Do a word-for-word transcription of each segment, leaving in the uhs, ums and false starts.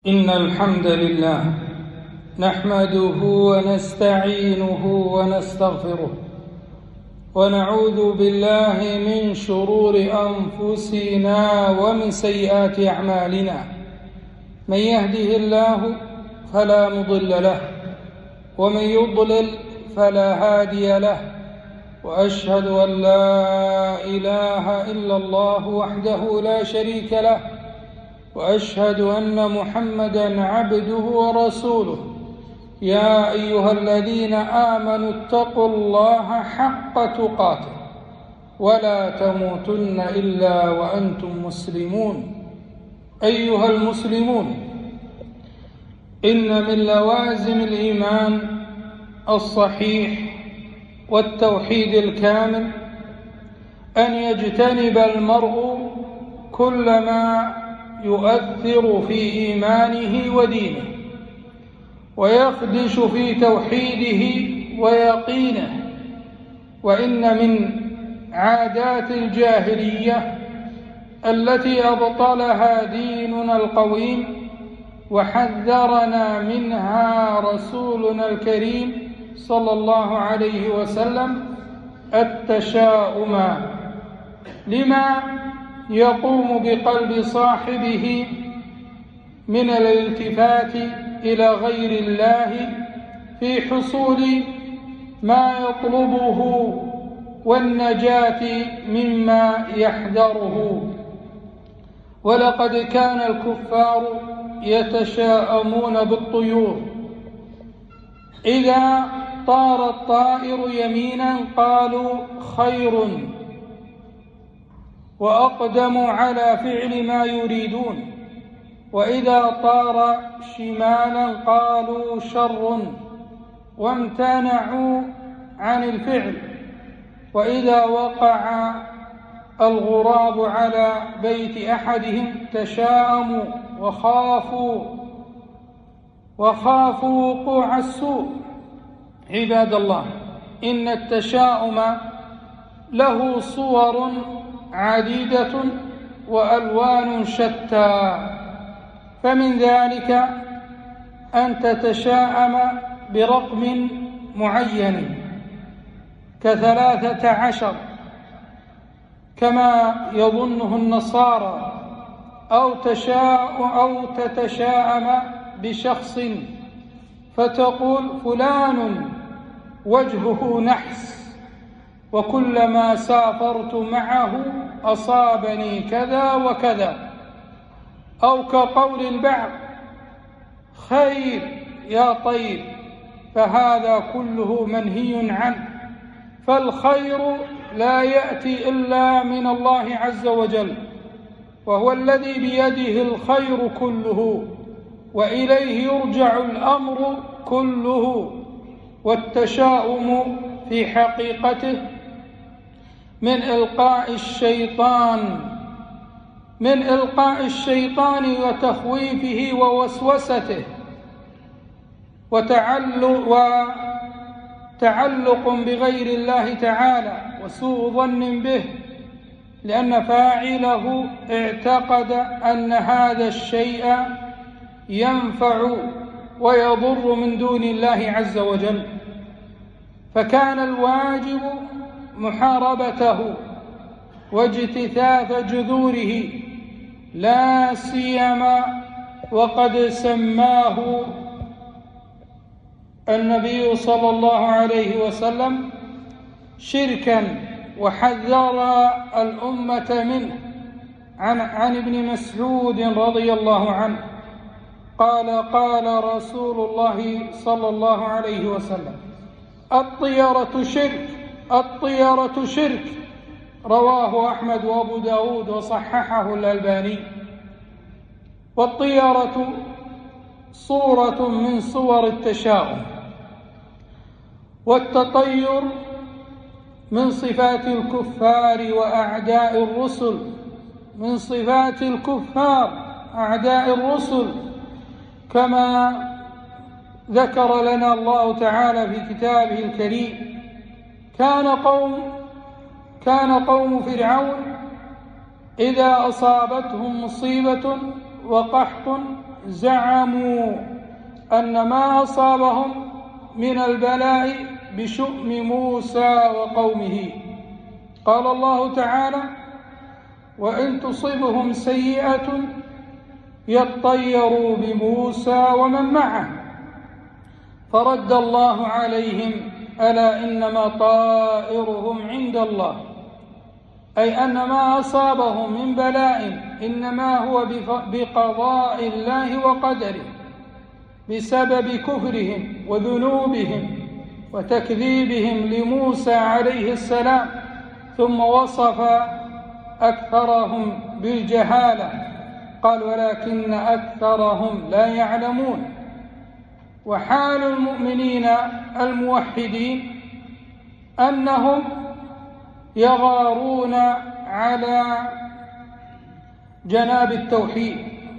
إن الحمد لله نحمده ونستعينه ونستغفره ونعوذ بالله من شرور أنفسنا ومن سيئات أعمالنا. من يهده الله فلا مضل له ومن يضلل فلا هادي له، وأشهد أن لا إله إلا الله وحده لا شريك له، وأشهد أن محمدًا عبده ورسوله. يا أيها الذين آمنوا اتقوا الله حق تقاته ولا تموتن إلا وأنتم مسلمون. أيها المسلمون، إن من لوازم الإيمان الصحيح والتوحيد الكامل أن يجتنب المرء كل ما يؤثر في إيمانه ودينه، ويخدش في توحيده ويقينه. وإن من عادات الجاهلية التي أبطلها ديننا القويم وحذرنا منها رسولنا الكريم صلى الله عليه وسلم التشاؤم، لما يقوم بقلب صاحبه من الالتفات إلى غير الله في حصول ما يطلبه والنجاة مما يحذره. ولقد كان الكفار يتشاءمون بالطيور، إذا طار الطائر يمينا قالوا خير، وأقدموا على فعل ما يريدون، وإذا طار شمالا قالوا شر، وامتنعوا عن الفعل. وإذا وقع الغراب على بيت أحدهم تشاءموا وخافوا وخافوا وقوع السوء. عباد الله، إن التشاؤم له صور عديدة وألوان شتى، فمن ذلك أن تتشاءم برقم معين كثلاثة عشر كما يظنه النصارى، أو تشاء أو تتشاءم بشخص فتقول فلان وجهه نحس، وكلما سافرت معه أصابني كذا وكذا. أو كقول البعض خير يا طير، فهذا كله منهي عنه، فالخير لا يأتي إلا من الله عز وجل، وهو الذي بيده الخير كله، وإليه يرجع الأمر كله. والتشاؤم في حقيقته من إلقاء الشيطان من إلقاء الشيطان وتخويفه ووسوسته، وتعلق وتعلق بغير الله تعالى وسوء ظن به، لأن فاعله اعتقد أن هذا الشيء ينفع ويضر من دون الله عز وجل، فكان الواجب محاربته واجتثاث جذوره، لا سيما وقد سماه النبي صلى الله عليه وسلم شركا، وحذر الأمة منه. عن, عن ابن مسعود رضي الله عنه قال قال رسول الله صلى الله عليه وسلم الطيرة شرك الطيرة شرك، رواه أحمد وأبو داود وصححه الألباني. والطيرة صورة من صور التشاؤم، والتطير من صفات الكفار وأعداء الرسل من صفات الكفار أعداء الرسل، كما ذكر لنا الله تعالى في كتابه الكريم. كان قوم كان قوم فرعون إذا أصابتهم مصيبة وقحط زعموا أن ما أصابهم من البلاء بشؤم موسى وقومه. قال الله تعالى: وإن تصبهم سيئة يطيروا بموسى ومن معه فرد الله عليهم: ألا إنما طائرهم عند الله، أي أن ما أصابهم من بلاء إنما هو بقضاء الله وقدره بسبب كفرهم وذنوبهم وتكذيبهم لموسى عليه السلام. ثم وصف أكثرهم بالجهالة، قال: ولكن أكثرهم لا يعلمون. وحال المؤمنين الموحدين أنهم يغارون على جناب التوحيد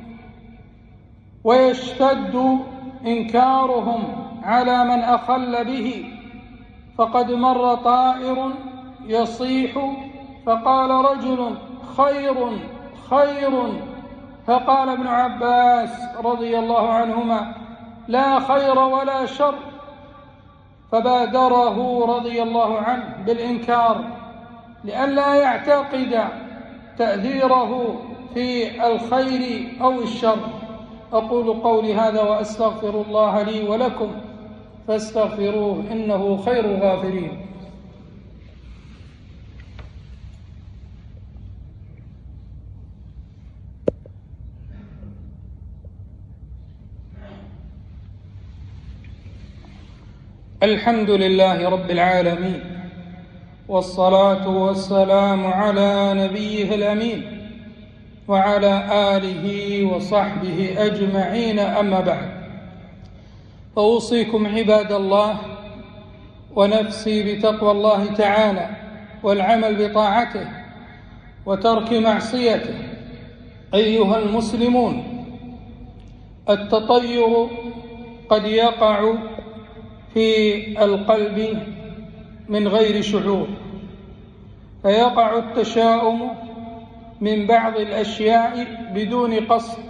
ويشتد إنكارهم على من أخل به. فقد مر طائر يصيح فقال رجل: خير خير، فقال ابن عباس رضي الله عنهما: لا خير ولا شر، فبادره رضي الله عنه بالإنكار لئلا يعتقد تأثيره في الخير أو الشر. أقول قولي هذا وأستغفر الله لي ولكم فاستغفروه إنه خير الغافرين. الحمد لله رب العالمين، والصلاة والسلام على نبيه الأمين وعلى آله وصحبه أجمعين، أما بعد، فأوصيكم عباد الله ونفسي بتقوى الله تعالى والعمل بطاعته وترك معصيته. أيها المسلمون، التطير قد يقع في القلب من غير شعور، فيقع التشاؤم من بعض الأشياء بدون قصد،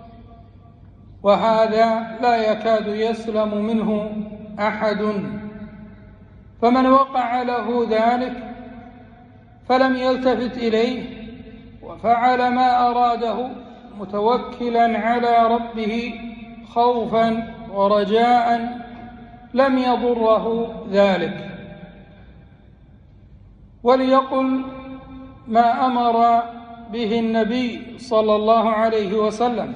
وهذا لا يكاد يسلم منه أحد. فمن وقع له ذلك فلم يلتفت إليه وفعل ما أراده متوكلا على ربه خوفا ورجاء لم يضره ذلك. وليقل ما أمر به النبي صلى الله عليه وسلم: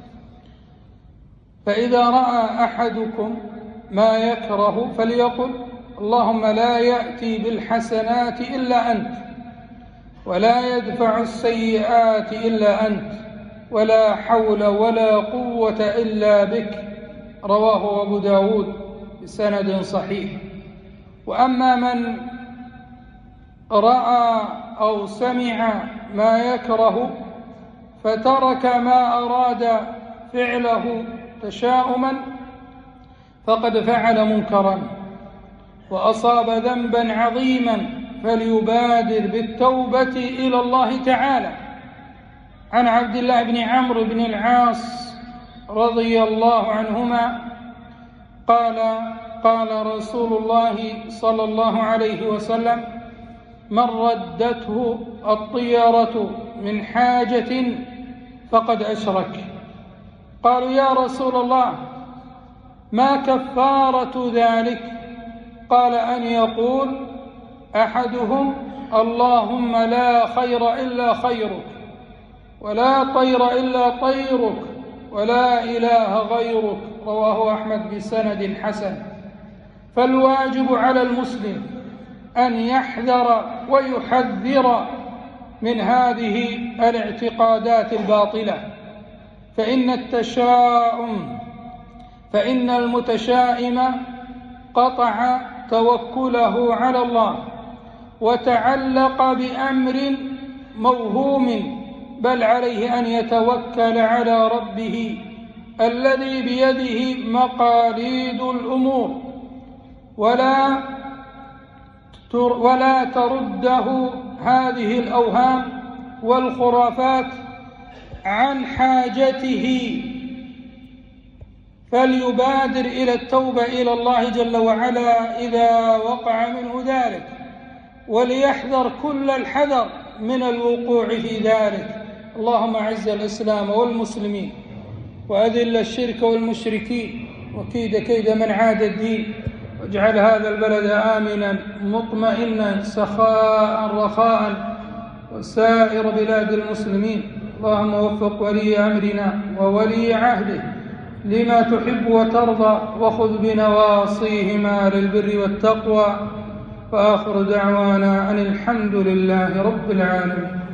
فإذا رأى أحدكم ما يكره فليقل: اللهم لا يأتي بالحسنات إلا أنت، ولا يدفع السيئات إلا أنت، ولا حول ولا قوة إلا بك. رواه أبو داود بسند صحيح. وأما من رأى أو سمع ما يكره فترك ما أراد فعله تشاؤما فقد فعل منكرا وأصاب ذنبا عظيما، فليبادر بالتوبة إلى الله تعالى. عن عبد الله بن عمرو بن العاص رضي الله عنهما قال: قال رسول الله صلى الله عليه وسلم: من ردته الطيرة من حاجة فقد أشرك. قالوا: يا رسول الله، ما كفارة ذلك؟ قال: أن يقول أحدهم: اللهم لا خير إلا خيرك، ولا طير إلا طيرك، ولا إله غيرك. رواه أحمد بسند حسن. فالواجب على المسلم أن يحذر ويحذر من هذه الاعتقادات الباطلة، فإن التشاؤم فإن المتشائم قطع توكله على الله وتعلق بأمر موهوم، بل عليه أن يتوكل على ربه الذي بيده مقاليد الأمور، ولا ولا ترده هذه الأوهام والخرافات عن حاجته فليبادر إلى التوبة إلى الله جل وعلا إذا وقع منه ذلك، وليحذر كل الحذر من الوقوع في ذلك. اللهم أعز الإسلام والمسلمين، وأذل الشرك والمشركين، وكيد كيد من عاد الدين، واجعل هذا البلد آمنا مطمئنا سخاء رخاء، وسائر بلاد المسلمين. اللهم وفق ولي أمرنا وولي عهده لما تحب وترضى، وخذ بنواصيهما للبر والتقوى. وآخر دعوانا أن الحمد لله رب العالمين.